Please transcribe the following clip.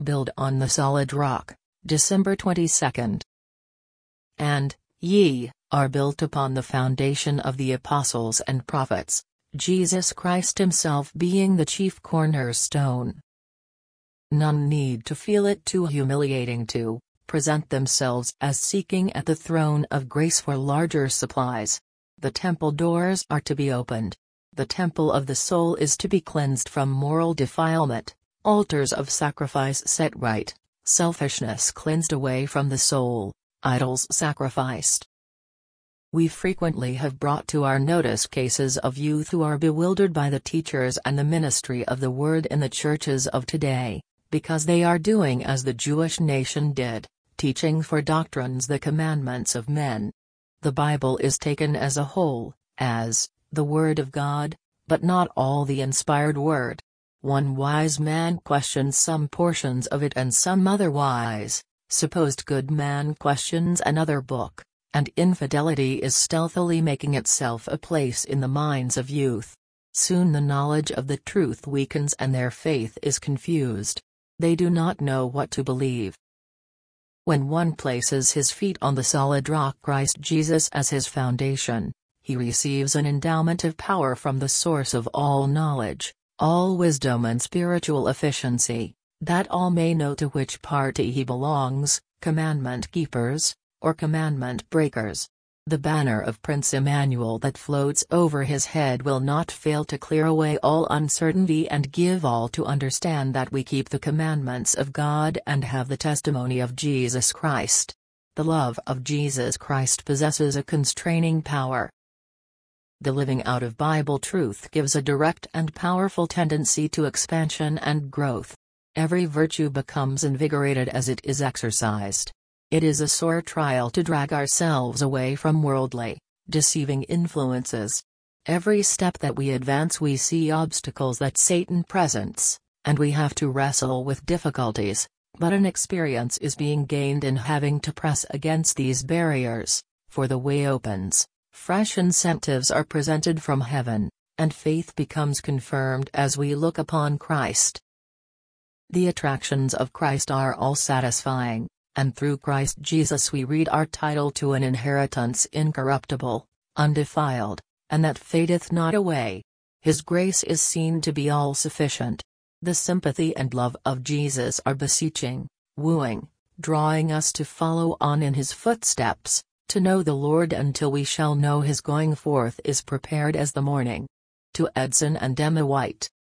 build on the solid rock. December 22. And, ye, are built upon the foundation of the apostles and prophets, Jesus Christ himself being the chief cornerstone. None need to feel it too humiliating to present themselves as seeking at the throne of grace for larger supplies. The temple doors are to be opened. The temple of the soul is to be cleansed from moral defilement, altars of sacrifice set right, selfishness cleansed away from the soul, idols sacrificed. We frequently have brought to our notice cases of youth who are bewildered by the teachers and the ministry of the word in the churches of today, because they are doing as the Jewish nation did, teaching for doctrines the commandments of men. The Bible is taken as a whole, as the Word of God, but not all the inspired Word. One wise man questions some portions of it and some otherwise, supposed good man questions another book, and infidelity is stealthily making itself a place in the minds of youth. Soon the knowledge of the truth weakens and their faith is confused. They do not know what to believe. When one places his feet on the solid rock Christ Jesus as his foundation, he receives an endowment of power from the source of all knowledge, all wisdom and spiritual efficiency, that all may know to which party he belongs, commandment keepers, or commandment breakers. The banner of Prince Emmanuel that floats over his head will not fail to clear away all uncertainty and give all to understand that we keep the commandments of God and have the testimony of Jesus Christ. The love of Jesus Christ possesses a constraining power. The living out of Bible truth gives a direct and powerful tendency to expansion and growth. Every virtue becomes invigorated as it is exercised. It is a sore trial to drag ourselves away from worldly, deceiving influences. Every step that we advance we see obstacles that Satan presents, and we have to wrestle with difficulties, but an experience is being gained in having to press against these barriers, for the way opens, fresh incentives are presented from heaven, and faith becomes confirmed as we look upon Christ. The attractions of Christ are all satisfying. And through Christ Jesus we read our title to an inheritance incorruptible, undefiled, and that fadeth not away. His grace is seen to be all sufficient. The sympathy and love of Jesus are beseeching, wooing, drawing us to follow on in his footsteps, to know the Lord until we shall know his going forth is prepared as the morning. To Edson and Emma White.